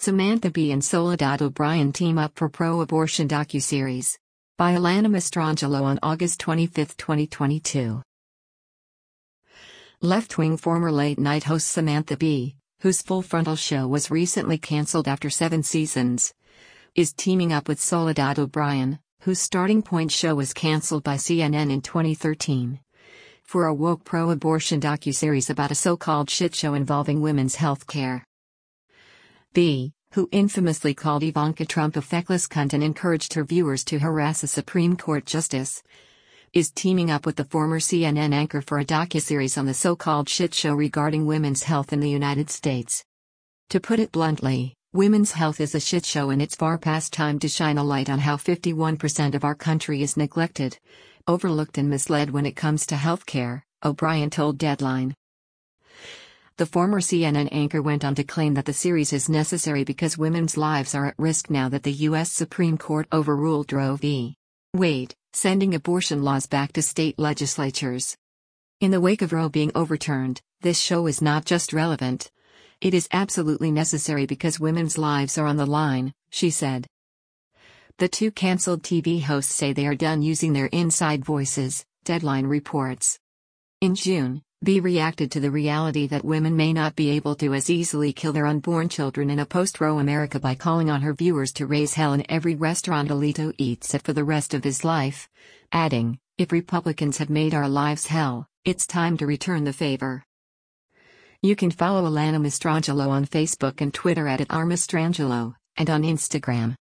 Samantha Bee and Soledad O'Brien team up for pro-abortion docuseries. By Alana Mastrangelo on August 25, 2022. Left-wing former late-night host Samantha Bee, whose Full Frontal show was recently cancelled after 7 seasons, is teaming up with Soledad O'Brien, whose Starting Point show was cancelled by CNN in 2013, for a woke pro-abortion docuseries about a so-called shit show involving women's health care. Bee, who infamously called Ivanka Trump a feckless cunt and encouraged her viewers to harass a Supreme Court justice, is teaming up with the former CNN anchor for a docuseries on the so-called shit show regarding women's health in the United States. To put it bluntly, women's health is a shit show, and it's far past time to shine a light on how 51% of our country is neglected, overlooked and misled when it comes to health care, O'Brien told Deadline. The former CNN anchor went on to claim that the series is necessary because women's lives are at risk now that the U.S. Supreme Court overruled Roe v. Wade, sending abortion laws back to state legislatures. In the wake of Roe being overturned, this show is not just relevant. It is absolutely necessary because women's lives are on the line, she said. The two cancelled TV hosts say they are done using their inside voices, Deadline reports. In June, Bee reacted to the reality that women may not be able to as easily kill their unborn children in a post-Roe America by calling on her viewers to raise hell in every restaurant Alito eats at for the rest of his life, adding, "If Republicans have made our lives hell, it's time to return the favor." You can follow Alana Mastrangelo on Facebook and Twitter @RMastrangelo, and on Instagram